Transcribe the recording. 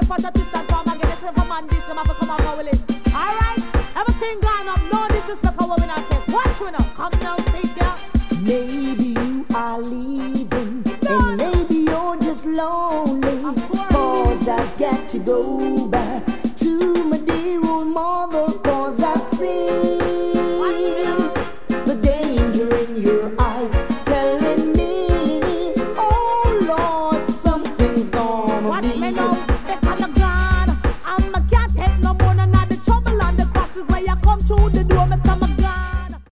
for the twist and form again. It's a man, this, them have to come on our list. Alright? Everything gone up, no disrespect, how we not take. Watch we now, come now, sit here. Maybe you are leaving, and maybe you're just lonely. Cause I've got to go.